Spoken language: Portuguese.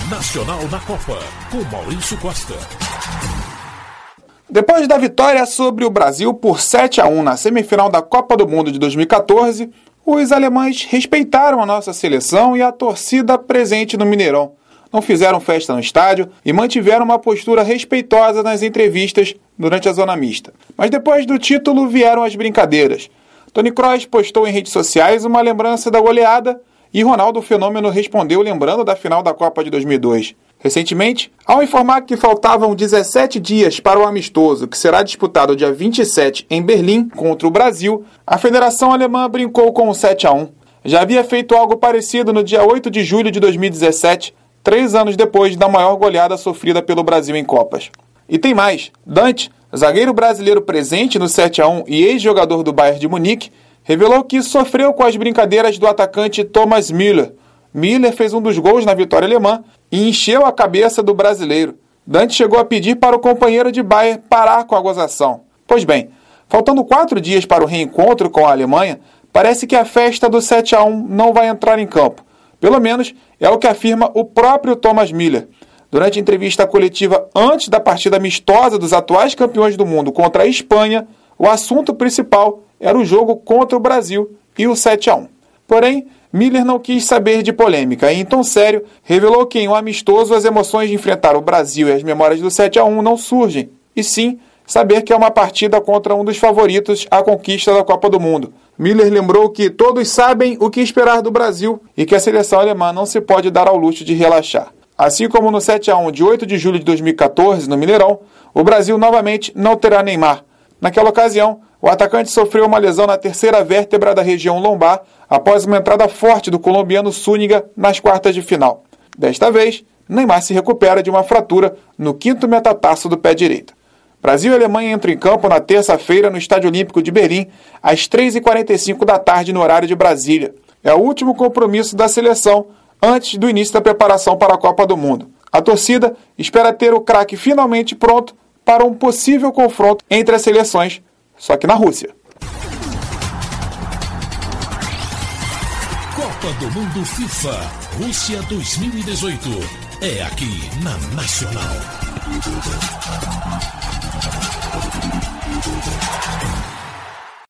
Nacional na Copa, com Maurício Costa. Depois da vitória sobre o Brasil por 7-1 na semifinal da Copa do Mundo de 2014, os alemães respeitaram a nossa seleção e a torcida presente no Mineirão. Não fizeram festa no estádio e mantiveram uma postura respeitosa nas entrevistas durante a zona mista. Mas depois do título vieram as brincadeiras. Toni Kroos postou em redes sociais uma lembrança da goleada e Ronaldo Fenômeno respondeu lembrando da final da Copa de 2002. Recentemente, ao informar que faltavam 17 dias para o amistoso, que será disputado dia 27 em Berlim contra o Brasil, a Federação Alemã brincou com o 7-1. Já havia feito algo parecido no dia 8 de julho de 2017, 3 anos depois da maior goleada sofrida pelo Brasil em Copas. E tem mais. Dante, zagueiro brasileiro presente no 7-1 e ex-jogador do Bayern de Munique, revelou que sofreu com as brincadeiras do atacante Thomas Müller. Müller fez um dos gols na vitória alemã e encheu a cabeça do brasileiro. Dante chegou a pedir para o companheiro de Bayern parar com a gozação. Pois bem, faltando 4 dias para o reencontro com a Alemanha, parece que a festa do 7-1 não vai entrar em campo. Pelo menos é o que afirma o próprio Thomas Müller. Durante a entrevista coletiva antes da partida amistosa dos atuais campeões do mundo contra a Espanha, o assunto principal era o jogo contra o Brasil e o 7-1. Porém, Müller não quis saber de polêmica e, em tom sério, revelou que em um amistoso as emoções de enfrentar o Brasil e as memórias do 7-1 não surgem, e sim saber que é uma partida contra um dos favoritos à conquista da Copa do Mundo. Müller lembrou que todos sabem o que esperar do Brasil e que a seleção alemã não se pode dar ao luxo de relaxar. Assim como no 7-1 de 8 de julho de 2014, no Mineirão, o Brasil novamente não terá Neymar. Naquela ocasião, o atacante sofreu uma lesão na terceira vértebra da região lombar após uma entrada forte do colombiano Zúñiga nas quartas de final. Desta vez, Neymar se recupera de uma fratura no 5º metatarso do pé direito. Brasil e Alemanha entram em campo na terça-feira no Estádio Olímpico de Berlim, às 3h45 da tarde no horário de Brasília. É o último compromisso da seleção antes do início da preparação para a Copa do Mundo. A torcida espera ter o craque finalmente pronto para um possível confronto entre as seleções, só que na Rússia. Copa do Mundo FIFA Rússia 2018 é aqui na Nacional.